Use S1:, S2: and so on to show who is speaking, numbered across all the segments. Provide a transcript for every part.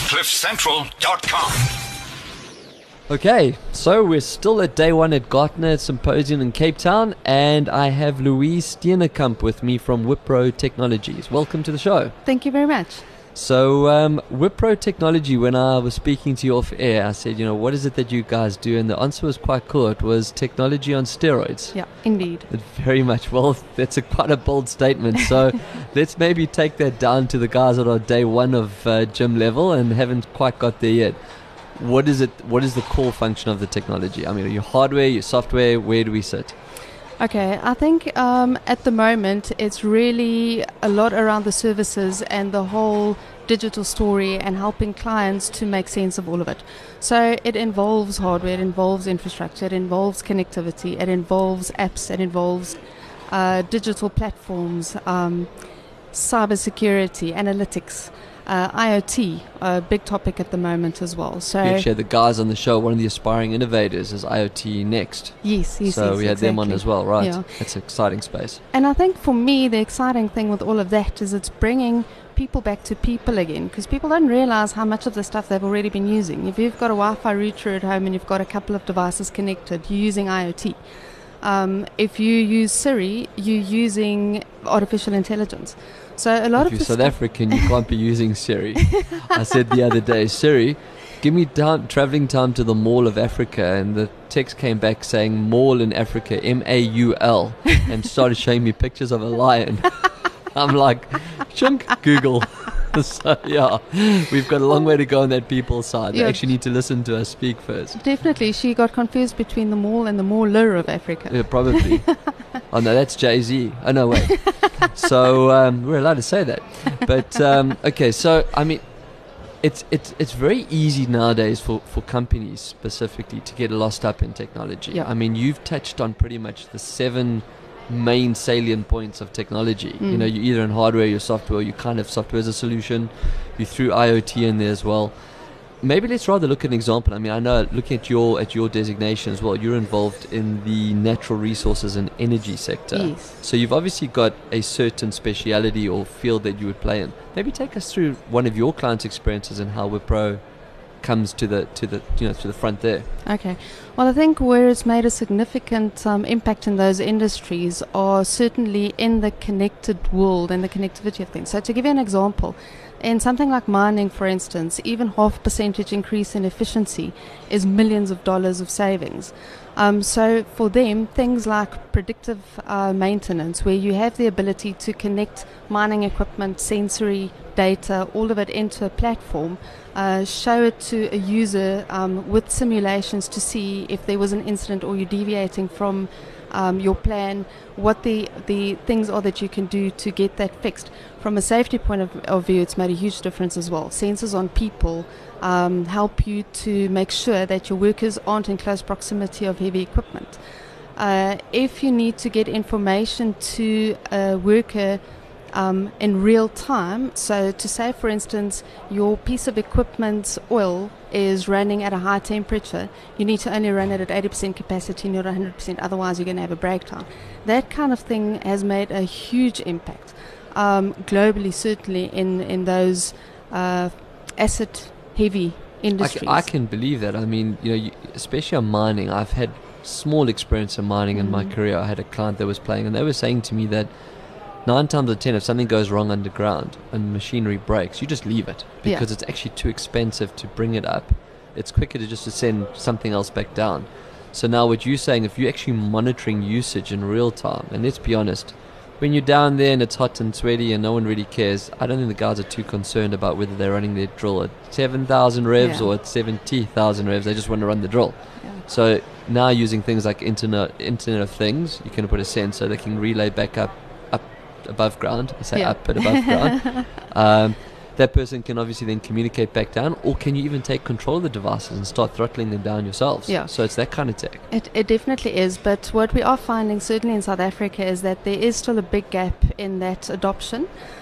S1: CliffCentral.com.
S2: Okay, so we're still at day one at Gartner Symposium in Cape Town, and I have Louise Steenekamp with me from Wipro Technologies. Welcome to the show.
S3: Thank you very much.
S2: So, Wipro Technology, when I was speaking to you off air, I said, what is it that you guys do? And the answer was quite cool. It was technology on steroids.
S3: Yeah, indeed.
S2: Very much. Well, that's quite a bold statement. So let's maybe take that down to the guys that are day one of gym level and haven't quite got there yet. What is it? What is the core function of the technology? I mean, your hardware, your software, where do we sit?
S3: Okay, I think at the moment it's really a lot around the services and the whole digital story and helping clients to make sense of all of it. So it involves hardware, it involves infrastructure, it involves connectivity, it involves apps, it involves digital platforms, cybersecurity, analytics. IoT, a big topic at the moment as well. So
S2: you actually had the guys on the show, one of the aspiring innovators is IoT Next.
S3: Yes.
S2: So we had
S3: exactly.
S2: them on as well, right?
S3: Yeah.
S2: That's an exciting space.
S3: And I think for me, the exciting thing with all of that is it's bringing people back to people again, because people don't realize how much of the stuff they've already been using. If you've got a Wi-Fi router at home and you've got a couple of devices connected, you're using IoT. If you use Siri, you're using artificial intelligence. So a lot
S2: if
S3: of
S2: you're South African, you can't be using Siri. I said the other day, Siri, give me traveling time to the Mall of Africa, and the text came back saying Mall in Africa, M-A-U-L, and started showing me pictures of a lion. I'm like, chunk, Google. So yeah, we've got a long way to go on that people side. They actually need to listen to us speak first.
S3: Definitely. She got confused between the mall and the Mauler of Africa.
S2: Yeah, probably. Oh no, that's Jay-Z. Oh no, wait. So we're allowed to say that. But okay, so I mean, it's very easy nowadays for companies specifically to get lost up in technology.
S3: Yeah.
S2: I mean, you've touched on pretty much the 7 main salient points of technology. You're either in hardware, your software, you kind of software as a solution, you threw IoT in there as well. Maybe let's rather look at an example. I mean, I know looking at your designation as well, you're involved in the natural resources and energy sector.
S3: Yes.
S2: So you've obviously got a certain speciality or field that you would play in. Maybe take us through one of your clients' experiences and how Wipro comes to the front there.
S3: Okay. Well, I think where it's made a significant impact in those industries are certainly in the connected world and the connectivity of things. So to give you an example, in something like mining, for instance, even 0.5% increase in efficiency is millions of dollars of savings. So for them, things like predictive maintenance, where you have the ability to connect mining equipment, sensory data, all of it into a platform, show it to a user with simulations to see if there was an incident or you're deviating from your plan, what the things are that you can do to get that fixed. From a safety point of view, it's made a huge difference as well. Sensors on people help you to make sure that your workers aren't in close proximity of heavy equipment. If you need to get information to a worker in real time, so to say, for instance, your piece of equipment's oil is running at a high temperature, you need to only run it at 80% capacity, not 100%, otherwise you're going to have a breakdown. That kind of thing has made a huge impact globally, certainly in those asset-heavy industries.
S2: I can believe that. I mean, especially on mining, I've had small experience in mining in my career. I had a client that was playing, and they were saying to me that 9 times out of 10, if something goes wrong underground and machinery breaks, you just leave it because it's actually too expensive to bring it up. It's quicker to just send something else back down. So now what you're saying, if you're actually monitoring usage in real time, and let's be honest, when you're down there and it's hot and sweaty and no one really cares, I don't think the guys are too concerned about whether they're running their drill at 7,000 revs or at 70,000 revs. They just want to run the drill. Yeah. So now using things like Internet of Things, you can put a sensor that can relay back up above ground. I say up but above ground. That person can obviously then communicate back down, or can you even take control of the devices and start throttling them down yourselves? Yeah. So it's that kind of tech.
S3: It definitely is, but what we are finding certainly in South Africa is that there is still a big gap in that adoption.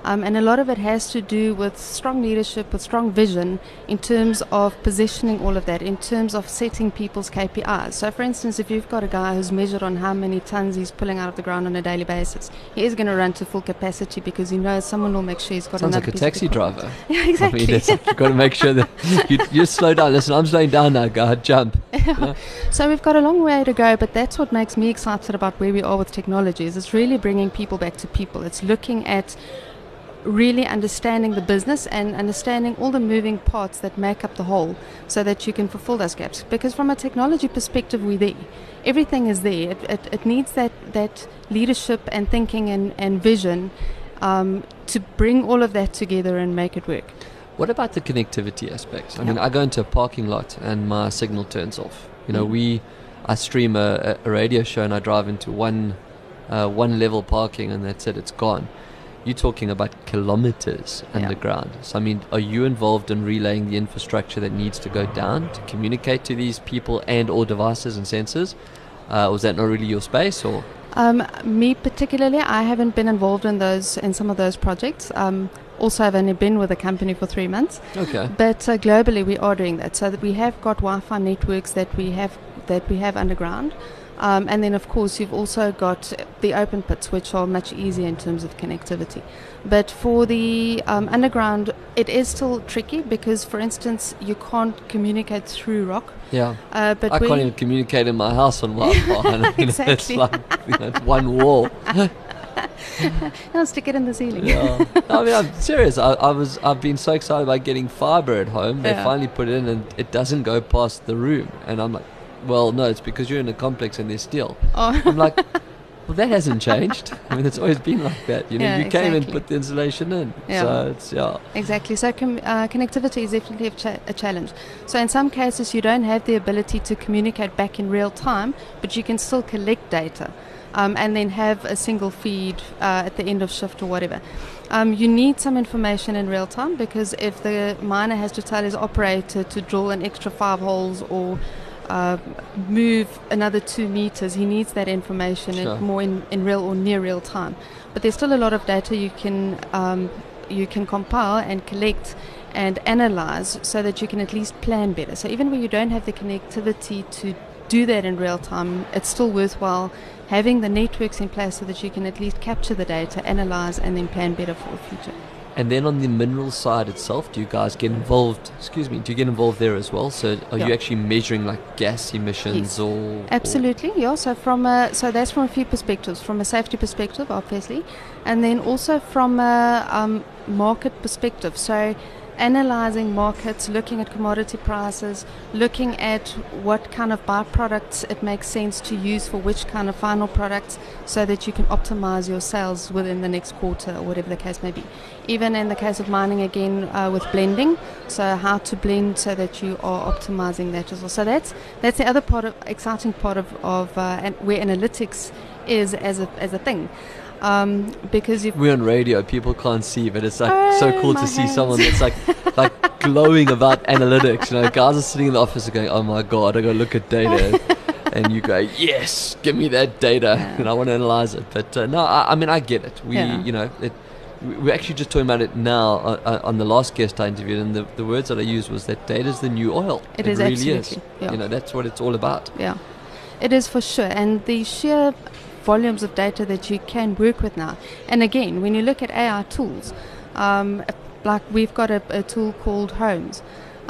S3: And a lot of it has to do with strong leadership, with strong vision in terms of positioning all of that, in terms of setting people's KPIs. So, for instance, if you've got a guy who's measured on how many tons he's pulling out of the ground on a daily basis, he is going to run to full capacity because he knows someone will make sure he's got
S2: Sounds
S3: another
S2: like a
S3: piece of
S2: taxi
S3: equipment.
S2: driver.
S3: Yeah, exactly.
S2: I mean, it's like you've got to make sure that you slow down. Listen, I'm slowing down now, guy. Jump. You know?
S3: So we've got a long way to go, but that's what makes me excited about where we are with technology. Is it's really bringing people back to people. It's looking at really understanding the business and understanding all the moving parts that make up the whole so that you can fulfill those gaps. Because from a technology perspective, we're there. Everything is there. It needs that leadership and thinking and vision to bring all of that together and make it work.
S2: What about the connectivity aspects? I mean, I go into a parking lot and my signal turns off. You know, I stream a radio show and I drive into one level parking and that's it, it's gone. You're talking about kilometers underground. So, I mean, are you involved in relaying the infrastructure that needs to go down to communicate to these people and or devices and sensors? Or is that not really your space? Or
S3: me particularly, I haven't been involved in some of those projects. Also, I've only been with the company for 3 months.
S2: Okay.
S3: But globally, we are doing that. So that we have got Wi-Fi networks that we have underground. And then, of course, you've also got the open pits, which are much easier in terms of connectivity. But for the underground, it is still tricky because, for instance, you can't communicate through rock.
S2: Yeah.
S3: But
S2: I can't even communicate in my house on Wi-Fi. I mean,
S3: Exactly.
S2: It's like it's one wall.
S3: I'll stick it in the ceiling.
S2: Yeah. I mean, I'm serious. I've been so excited about getting fiber at home. They
S3: Yeah.
S2: finally put it in and it doesn't go past the room. And I'm like, well, no, it's because you're in a complex and there's steel.
S3: Oh.
S2: I'm like, well, that hasn't changed. I mean, it's always been like that. You know,
S3: Yeah,
S2: you came and
S3: exactly.
S2: put the insulation in.
S3: Yeah.
S2: So it's,
S3: Exactly. So connectivity is definitely a challenge. So in some cases, you don't have the ability to communicate back in real time, but you can still collect data and then have a single feed at the end of shift or whatever. You need some information in real time because if the miner has to tell his operator to drill an extra 5 holes or move another 2 meters, he needs that information
S2: Sure.
S3: more in real or near real time. But there's still a lot of data you can compile and collect and analyze so that you can at least plan better. So even when you don't have the connectivity to do that in real time, it's still worthwhile having the networks in place so that you can at least capture the data, analyze, and then plan better for the future.
S2: And then on the mineral side itself, do you guys get involved? Excuse me. Do you get involved there as well? So are you actually measuring like gas emissions
S3: Yes.
S2: or?
S3: Absolutely, yeah. So so that's from a few perspectives. From a safety perspective, obviously, and then also from a market perspective. So analyzing markets, looking at commodity prices, looking at what kind of byproducts it makes sense to use for which kind of final products so that you can optimize your sales within the next quarter or whatever the case may be. Even in the case of mining, again, with blending, so how to blend so that you are optimizing that as well. So that's the other exciting part of where analytics is as a thing. Because
S2: we're on radio, people can't see, but it's like
S3: Oh,
S2: so cool
S3: my
S2: to see
S3: hands.
S2: someone that's like glowing about analytics. You know, guys are sitting in the office and going, "Oh my god, I gotta look at data," and you go, "Yes, give me that data," and I want to analyze it. But no, I mean, I get it. We're actually just talking about it now on the last guest I interviewed, and the words that I used was that data is the new oil.
S3: It is
S2: really
S3: absolutely,
S2: is.
S3: yeah.
S2: You know, that's what it's all about.
S3: Yeah, it is for sure. And the sheer volumes of data that you can work with now. And again, when you look at AI tools, like we've got a tool called Holmes.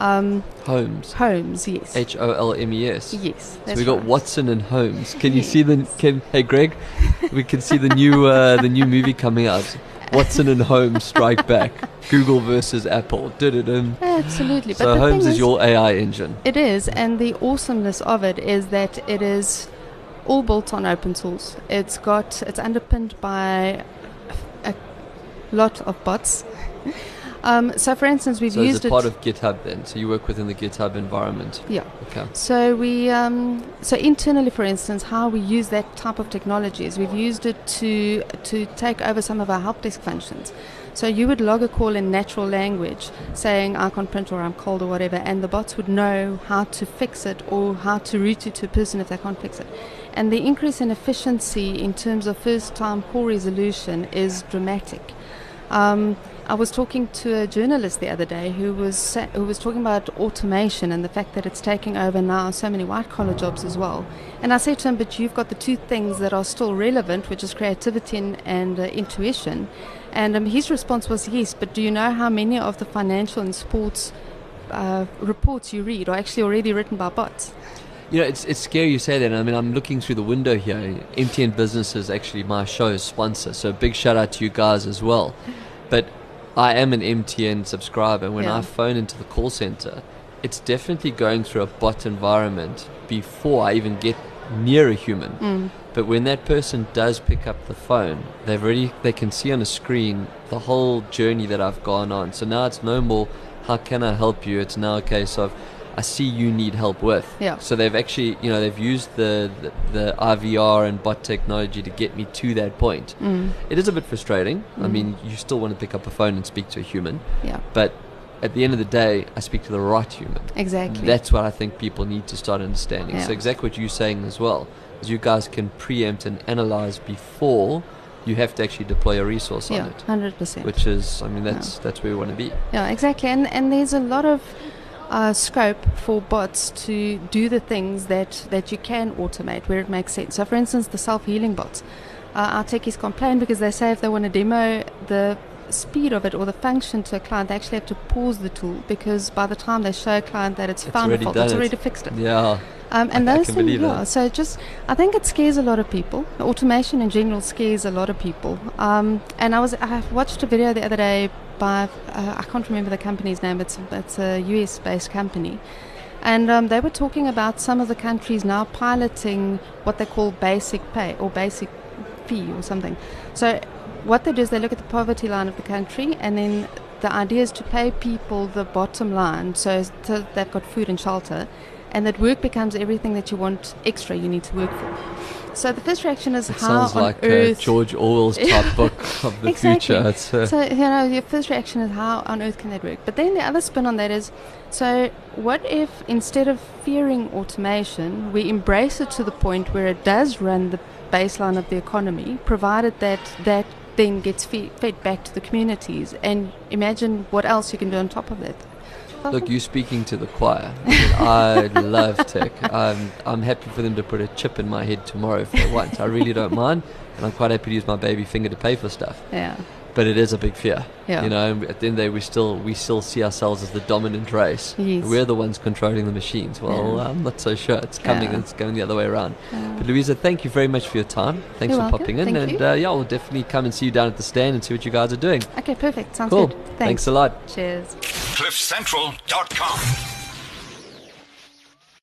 S2: Holmes.
S3: Holmes, yes.
S2: HOLMES.
S3: Yes,
S2: So
S3: that's
S2: we got
S3: right.
S2: Watson and Holmes. Can you see hey Greg, we can see the new movie coming out. Watson and Holmes Strike Back. Google versus Apple. Dun-dun-dun.
S3: Absolutely.
S2: So
S3: but the
S2: Holmes
S3: thing
S2: is your AI engine.
S3: It is, and the awesomeness of it is that it is all built on open source. It's underpinned by a lot of bots. So, for instance, we've
S2: So
S3: used
S2: it's a part of GitHub then. So you work within the GitHub environment.
S3: Yeah.
S2: Okay.
S3: So we, so internally, for instance, how we use that type of technology is we've used it to take over some of our help desk functions. So you would log a call in natural language, saying I can't print or I'm cold or whatever, and the bots would know how to fix it or how to route it to a person if they can't fix it. And the increase in efficiency in terms of first-time call resolution is dramatic. I was talking to a journalist the other day who was talking about automation and the fact that it's taking over now so many white-collar jobs as well. And I said to him, but you've got the two things that are still relevant, which is creativity and intuition. And his response was, yes, but do you know how many of the financial and sports reports you read are actually already written by bots?
S2: You know, it's scary you say that. I mean, I'm looking through the window here. MTN Business is actually my show's sponsor, so big shout out to you guys as well. But I am an MTN subscriber. When I phone into the call center, it's definitely going through a bot environment before I even get near a human. But when that person does pick up the phone, they can see on a screen the whole journey that I've gone on. So now it's no more, how can I help you? It's now a case of, I see you need help with.
S3: Yeah.
S2: So they've actually, they've used the IVR and bot technology to get me to that point. It is a bit frustrating. I mean, you still want to pick up a phone and speak to a human.
S3: Yeah.
S2: But at the end of the day, I speak to the right human.
S3: Exactly.
S2: That's what I think people need to start understanding.
S3: Yeah.
S2: So exactly what you're saying as well, is you guys can preempt and analyze before you have to actually deploy a resource on it.
S3: 100%.
S2: Which is, I mean, that's where we want to be.
S3: Yeah, exactly. And there's a lot of scope for bots to do the things that you can automate where it makes sense. So for instance, the self-healing bots. Our techies complain because they say if they want to demo the speed of it or the function to a client, they actually have to pause the tool because by the time they show a client that it's found a fault, it's already fixed it.
S2: Yeah.
S3: And those
S2: can believe
S3: things,
S2: that.
S3: So I think it scares a lot of people. Automation in general scares a lot of people. And I watched a video the other day by I can't remember the company's name. It's a US-based company, and they were talking about some of the countries now piloting what they call basic pay or basic fee or something. So what they do is they look at the poverty line of the country, and then the idea is to pay people the bottom line, so they've got food and shelter. And that work becomes everything that you want extra you need to work for. So the first reaction is how
S2: sounds
S3: on
S2: like
S3: earth...
S2: George Orwell's type book of the
S3: exactly.
S2: future.
S3: So, your first reaction is how on earth can that work? But then the other spin on that is, so what if instead of fearing automation, we embrace it to the point where it does run the baseline of the economy, provided that then gets fed back to the communities, and imagine what else you can do on top of that.
S2: Look, you're speaking to the choir. I love tech. I'm happy for them to put a chip in my head tomorrow if they want. I really don't mind, and I'm quite happy to use my baby finger to pay for stuff.
S3: Yeah.
S2: But it is a big fear.
S3: Yeah.
S2: At the end of the day, we still see ourselves as the dominant race.
S3: Yes.
S2: We're the ones controlling the machines. Well,
S3: Yeah.
S2: I'm not so sure. It's coming.
S3: Yeah.
S2: It's going the other way around.
S3: Yeah.
S2: But Louisa, thank you very much for your time. Thanks
S3: You're
S2: for
S3: welcome.
S2: popping in.
S3: Thank
S2: And
S3: you.
S2: we'll definitely come and see you down at the stand and see what you guys are doing.
S3: Okay, perfect. Sounds
S2: Cool.
S3: good.
S2: Thanks a lot.
S3: Cheers.
S1: CliffCentral.com